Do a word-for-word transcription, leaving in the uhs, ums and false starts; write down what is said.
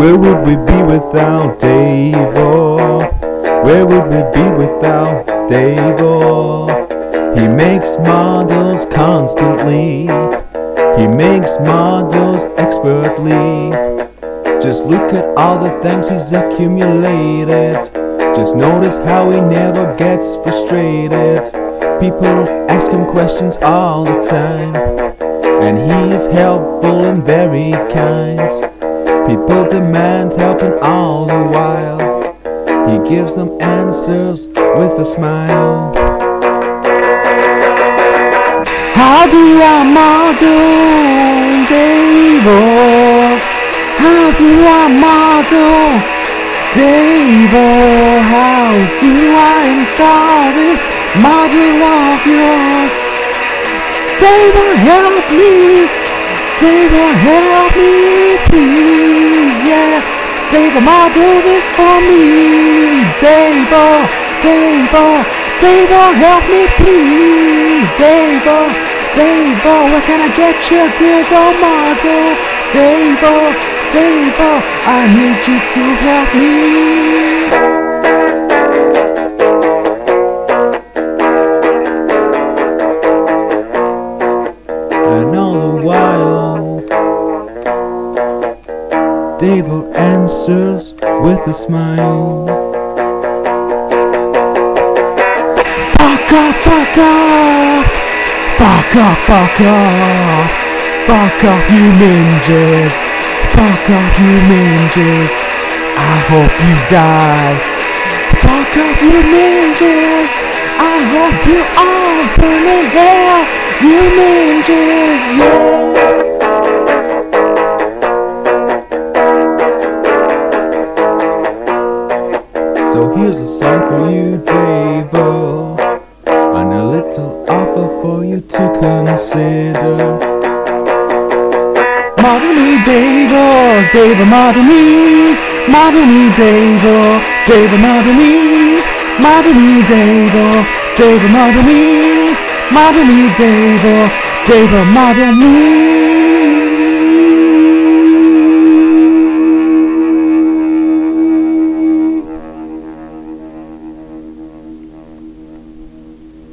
Where would we be without Dave-O? Where would we be without Dave-O? He makes models constantly. He makes models expertly. Just look at all the things he's accumulated. Just notice how he never gets frustrated. People ask him questions all the time, and he is helpful and very kind. People demand helping all the while. He gives them answers with a smile. How do I model Dave-O? How do I model Dave-O? How do I install this model of yours? Dave-O, help me! Dave-O, help me, please, yeah. Dave-O, model this for me. Dave-O, Dave-O, Dave-O, help me, please. Dave-O, Dave-O, where can I get your dildo model? Dave-O, Dave-O, I need you to help me. And all the while, Dave-O answers with a smile. Fuck up, fuck up, fuck up, fuck up, fuck up, you ninjas, fuck up, you ninjas. I hope you die. Fuck up, you ninjas. I hope you all burn in hell, you ninjas, yeah. So here's a song for you, Dave-O, and a little offer for you to consider. Model me, Dave-O, Dave-O, model me. Model me, Dave-O, Dave-O, model me. Model me, Dave-O, Dave-O, model me. Model me, Dave-O, Dave-O, model me.